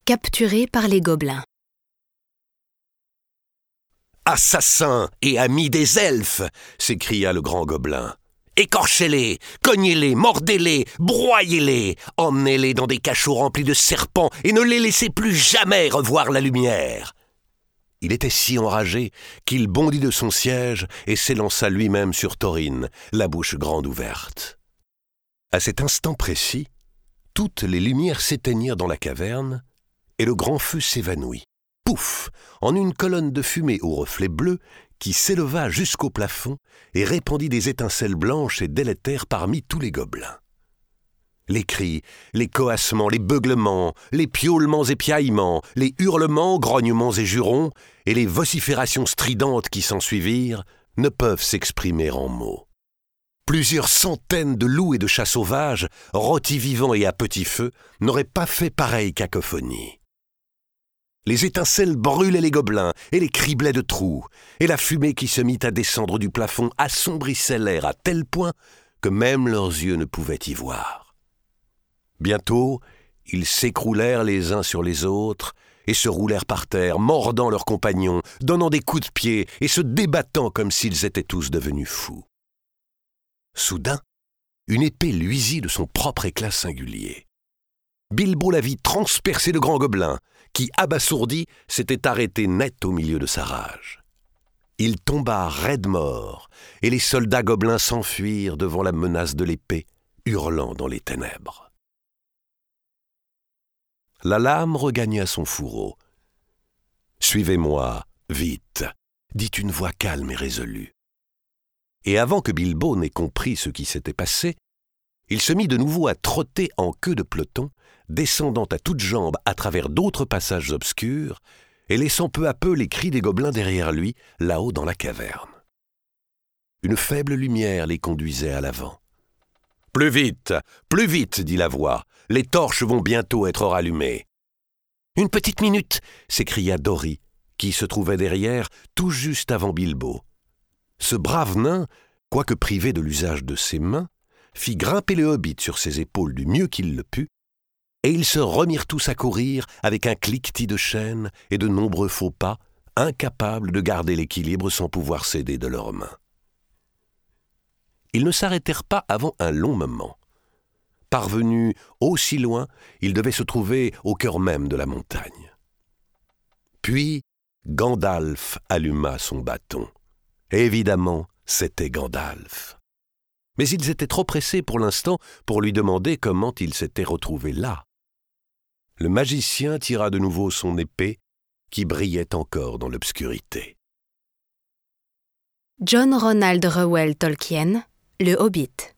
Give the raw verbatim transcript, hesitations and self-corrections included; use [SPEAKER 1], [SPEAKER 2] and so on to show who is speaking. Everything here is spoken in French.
[SPEAKER 1] Capturé par les gobelins.
[SPEAKER 2] « Assassins et amis des elfes !» s'écria le grand gobelin. « Écorchez-les, cognez-les, mordez-les, broyez-les, emmenez-les dans des cachots remplis de serpents et ne les laissez plus jamais revoir la lumière !» Il était si enragé qu'il bondit de son siège et s'élança lui-même sur Taurine, la bouche grande ouverte. À cet instant précis, toutes les lumières s'éteignirent dans la caverne et le grand feu s'évanouit. Pouf ! En une colonne de fumée aux reflets bleus qui s'éleva jusqu'au plafond et répandit des étincelles blanches et délétères parmi tous les gobelins. Les cris, les coassements, les beuglements, les piaulements et piaillements, les hurlements, grognements et jurons, et les vociférations stridentes qui s'ensuivirent ne peuvent s'exprimer en mots. Plusieurs centaines de loups et de chats sauvages, rôtis vivants et à petit feu, n'auraient pas fait pareille cacophonie. Les étincelles brûlaient les gobelins et les criblaient de trous, et la fumée qui se mit à descendre du plafond assombrissait l'air à tel point que même leurs yeux ne pouvaient y voir. Bientôt, ils s'écroulèrent les uns sur les autres et se roulèrent par terre, mordant leurs compagnons, donnant des coups de pied et se débattant comme s'ils étaient tous devenus fous. Soudain, une épée luisit de son propre éclat singulier. Bilbo la vit transpercer le grand gobelin, qui, abasourdi, s'était arrêté net au milieu de sa rage. Il tomba raide mort, et les soldats gobelins s'enfuirent devant la menace de l'épée, hurlant dans les ténèbres. La lame regagna son fourreau. « Suivez-moi, vite !» dit une voix calme et résolue. Et avant que Bilbo n'ait compris ce qui s'était passé, il se mit de nouveau à trotter en queue de peloton, descendant à toutes jambes à travers d'autres passages obscurs et laissant peu à peu les cris des gobelins derrière lui, là-haut dans la caverne. Une faible lumière les conduisait à l'avant. « Plus vite, plus vite !» dit la voix. « Les torches vont bientôt être rallumées. »« Une petite minute !» s'écria Dori, qui se trouvait derrière, tout juste avant Bilbo. Ce brave nain, quoique privé de l'usage de ses mains, fit grimper le hobbit sur ses épaules du mieux qu'il le put, et ils se remirent tous à courir avec un cliquetis de chaînes et de nombreux faux pas, incapables de garder l'équilibre sans pouvoir s'aider de leurs mains. Ils ne s'arrêtèrent pas avant un long moment. Parvenus aussi loin, ils devaient se trouver au cœur même de la montagne. Puis Gandalf alluma son bâton. Évidemment, c'était Gandalf. Mais ils étaient trop pressés pour l'instant pour lui demander comment il s'était retrouvé là. Le magicien tira de nouveau son épée, qui brillait encore dans l'obscurité.
[SPEAKER 1] John Ronald Reuel Tolkien, Le Hobbit.